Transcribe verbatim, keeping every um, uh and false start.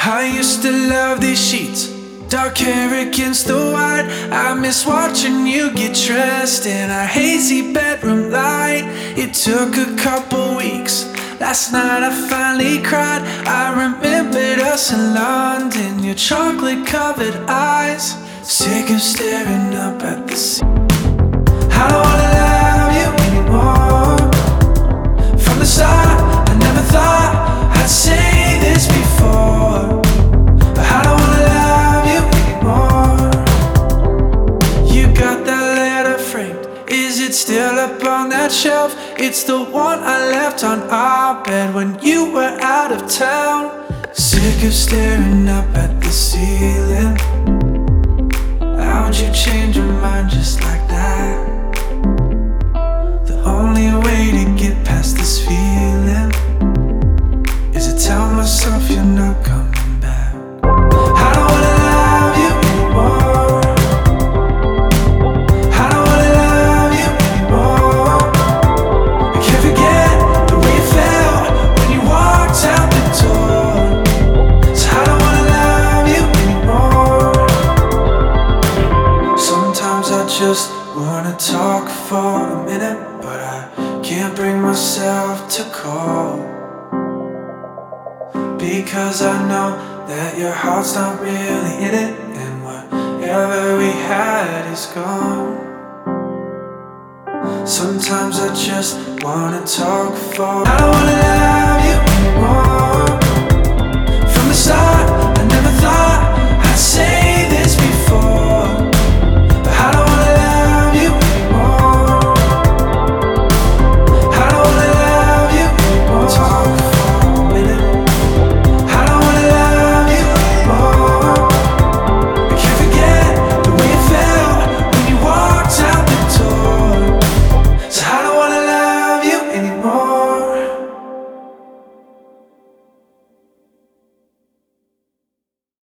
I used to love these sheets, dark hair against the white. I miss watching you get dressed in a hazy bedroom light. It took a couple weeks. Last night I finally cried. I remembered us in London, your chocolate covered eyes. Sick of staring up at the sea. I don't wanna love you anymore. From the start, I never thought I'd say this before, but I don't wanna love you anymore. You got that letter framed, is it still up on that shelf? It's the one I left on our bed when you were out of town. Sick of staring up at the ceiling. How'd you change your mind just like that? The only way to get past this feeling is to tell myself you're not coming back. I don't wanna love you anymore. I don't wanna love you anymore. I can't forget the way you felt when you walked out the door. So I don't wanna love you anymore. Sometimes I just wanna talk for a minute, but I can't bring myself to call, because I know that your heart's not really in it, and whatever we had is gone. Sometimes I just wanna talk for I don't wanna love you anymore.